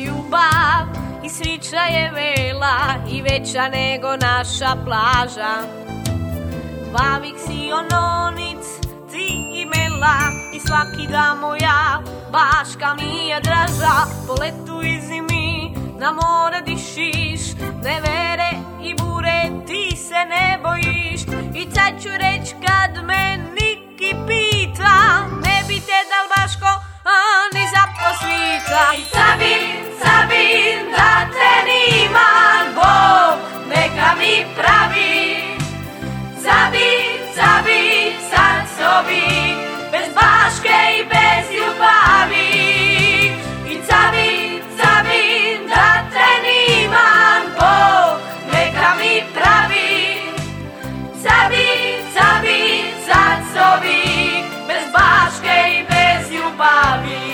ljubav i srića je vela i veća nego naša plaža. Bavik si ononic, ti i mela i svaki dan moja baška mi je draža. Po letu i zimi na more dišiš, nevere i bure ti se ne bojiš. I sad ću reć kad me Niki pita, ne bi te dal Baško ni za posvita. I sabim da te niman, Bog neka mi pravi. Zabim sad sobi, bez Baške i bez ljubavi. I zabim da te niman, Bog neka mi pravi. Zabim sad sobi, bez Baške i bez ljubavi.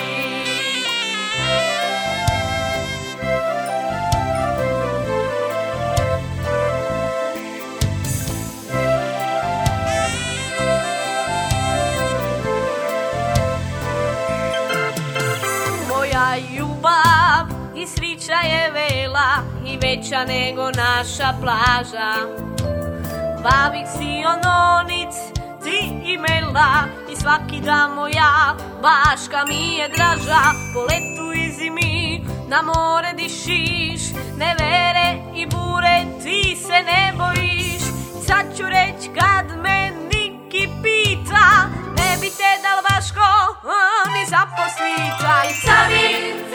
Ljubav i srića je vela i veća nego naša plaža. Bavik si ononic, ti i mela i svaki dan moja Baška mi je draža. Po letu i zimi na more dišiš, nevere i bure ti se ne bojiš. Sad ću reć kad me Niki pita, ne bi te dal Baško ni za posvita. I